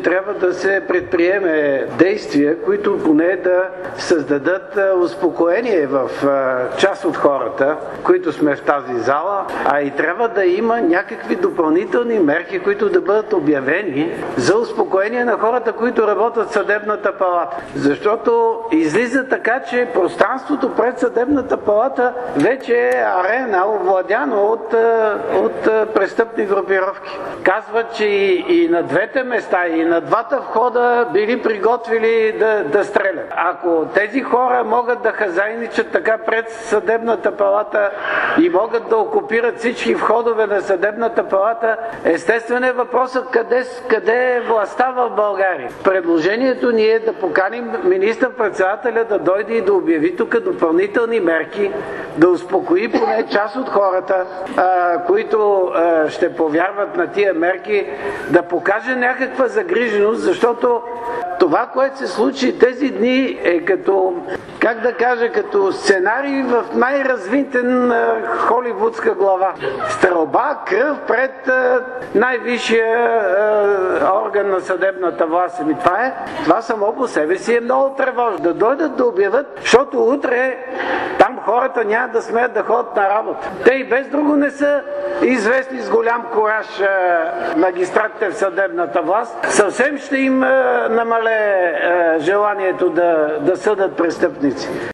трябва да се предприеме действия, които поне да създадат успокоение в част от хората, които сме в тази зала, а и трябва да има някакви допълнителни мерки, които да бъдат обявени за успокоение на хората, които работят в съдебната палата. Защото излиза така, че пространството пред съдебната палата вече е арена, овладяно от престъпни групировки. Казват, че и на двете места, и на двата входа били приготвили да стрелят. Ако тези хора могат да хазайничат така пред съдебната палата и могат да окупират всички входове на съдебната палата, естествен е въпросът къде е властта в България. Предложението ни е да поканим министър-председателя да дойде и да обяви тук допълнителни мерки, да успокои поне част от хората, които ще повярват на тия мерки, да покаже някаква загриженост, защото това, което се случи тези дни е като, как да кажа, като сценарий в най-развинтен холивудска глава. Стрелба, кръв пред най-висшия орган на съдебната власт. Това само по себе си е много тревожно. Да дойдат да обявят, защото утре там хората няма да смеят да ходят на работа. Те и без друго не са известни с голям кураж магистратите в съдебната власт. Съвсем ще им намалее желанието да съдат престъпници.